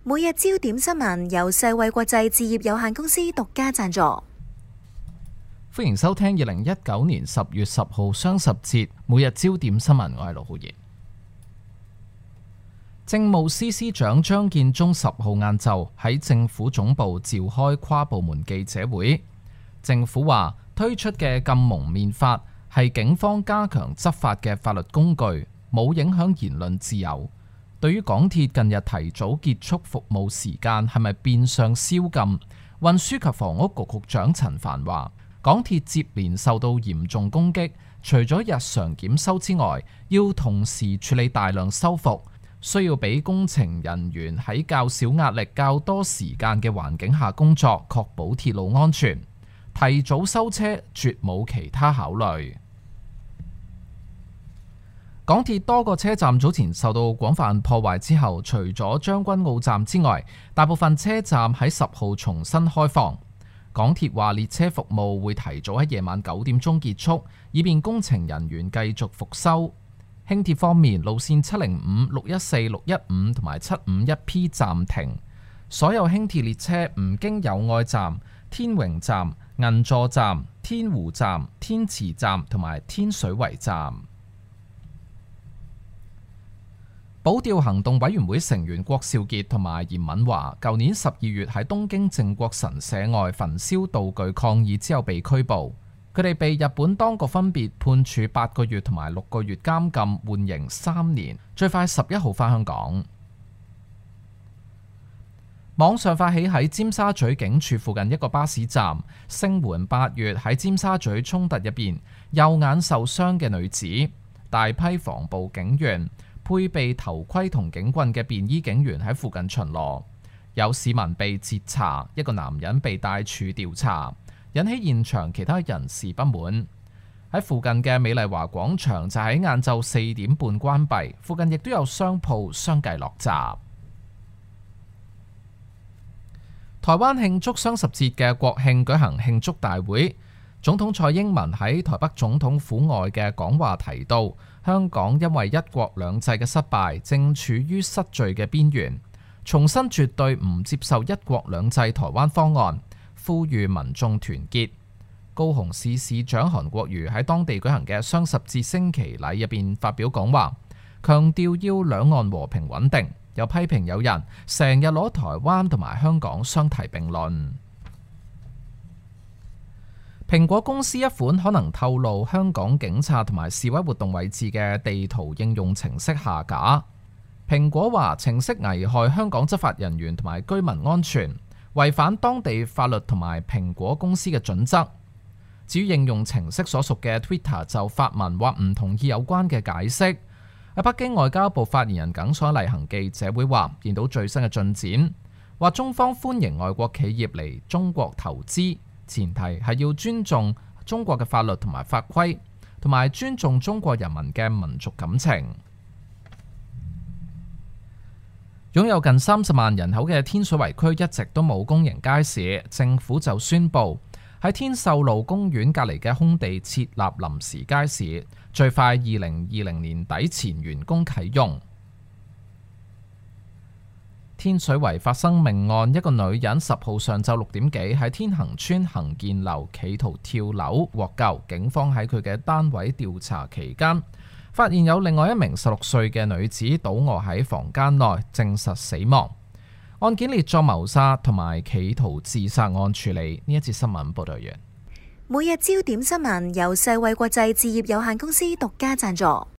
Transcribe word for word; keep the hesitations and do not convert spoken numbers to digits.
每日焦點新聞由世衛國際置業有限公司獨家贊助。 歡迎收聽二零一九年十月十號雙十節每日焦點新聞，我係盧浩然。政務司司長張建宗十號晏晝喺政府總部召開跨部門記者會。政府話推出嘅禁蒙面法係警方加強執法嘅法律工具，冇影響言論自由。對於港鐵近日提早結束服務時間係咪變相宵禁？運輸及房屋局局長陳帆話：港鐵接連受到嚴重攻擊，除咗日常檢修之外，要同時處理大量修復，需要俾工程人員喺較少壓力、較多時間嘅環境下工作，確保鐵路安全。提早收車絕冇其他考慮。港鐵多個車站早前受到廣泛破壞之後，除咗將軍澳站之外，大部分車站喺十號重新開放。港鐵話列車服務會提早喺夜晚九點鐘結束，以便工程人員繼續復修。輕鐵方面，路線七零五、六一四、六一五同埋七五一 P 暫停，所有輕鐵列車唔經友愛站、天榮站、銀座站、天湖站、天慈站同埋天水圍站。保釣行動委員會成員郭兆傑同埋嚴敏華，舊年十二月喺東京靖國神社外焚燒道具抗議之後被拘捕，佢哋被日本當局分別判處八個月同埋六個月監禁，緩刑三年，最快十一號返香港。網上發起喺尖沙咀警署附近一個巴士站聲援八月喺尖沙咀衝突入邊右眼受傷嘅女子，大批防暴警員配備頭盔同警棍嘅便衣警員喺附近巡邏，有市民被截查，一個男人被帶處調查，引起現場其他人士不滿。喺附近嘅美麗華廣場就喺晏晝四點半關閉，附近亦都有商鋪相繼落閘。台灣慶祝雙十節嘅國慶舉行慶祝大會，總統蔡英文喺台北總統府外嘅講話提到，香港因為一國兩制嘅失敗，正處於失序嘅邊緣，重申絕對唔接受一國兩制台灣方案，呼籲民眾團結。高雄市市長韓國瑜喺當地舉行嘅雙十節升旗禮入邊發表講話，強調要兩岸和平穩定，又批評有人成日攞台灣同埋香港相提並論。蘋果公司一款可能透露香港警察同埋示威活動位置嘅地圖應用程式下架。蘋果話程式危害香港執法人員同埋居民安全，違反當地法律同埋蘋果公司嘅準則。至於應用程式所屬嘅 Twitter 就發文話唔同意有關嘅解釋。喺北京外交部發言人耿爽例行記者會話，見到最新嘅進展，話中方歡迎外國企業嚟中國投資，前提係要尊重中國嘅法律同埋法規，同埋尊重中國人民嘅民族感情。擁有近三十萬人口嘅天水圍區一直都冇公營街市，政府就宣布喺天秀路公園隔離嘅空地設立臨時街市，最快二零二零年底前完工啟用。天水圍發生命案，一個女人十號上晝六點幾喺天恒邨恒建樓企圖跳樓獲救，警方喺佢嘅單位調查期間，發現有另外一名十六歲嘅女子倒卧喺房間內，證實死亡。案件列作謀殺同埋企圖自殺案處理。呢一節新聞報道完。 每日焦點新聞由世衛國際置業有限公司獨家贊助。